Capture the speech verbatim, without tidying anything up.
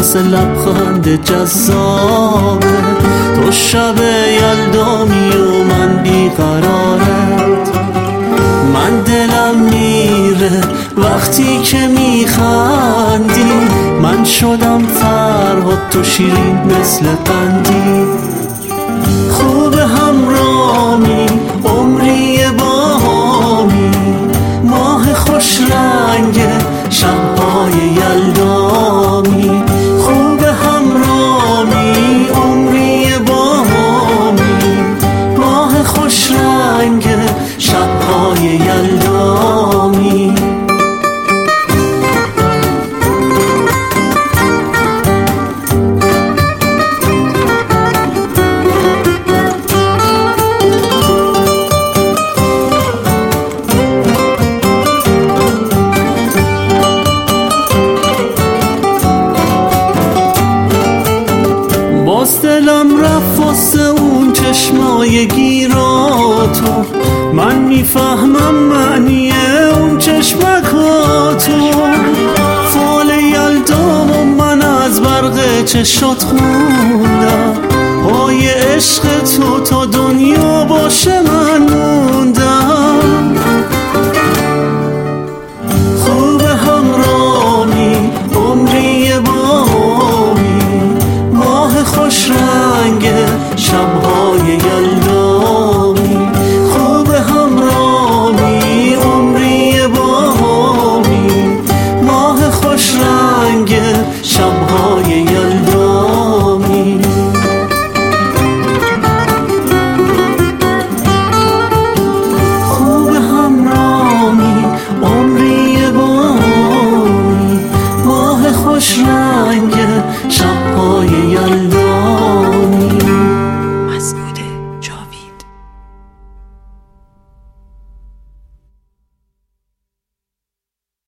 مثل لبخند جذابه. تو شب یلدامی و من بیقرارت، من دلم میره وقتی که میخندی. من شدم فرهاد تو شیرین مثل قندی. خوب همرامی عمری باهامی، ماه خوش رنگ شبهای یلدامی. خوب همرامی عمری باهامی، ماه خوش رنگ شبهای یلدامی. باز دلم رفت واسه اون چشمای گیراتو، من میفهمم معنی اون چشمکاتو. فال یلدام و من از برق چشات خوندم، پای عشق تو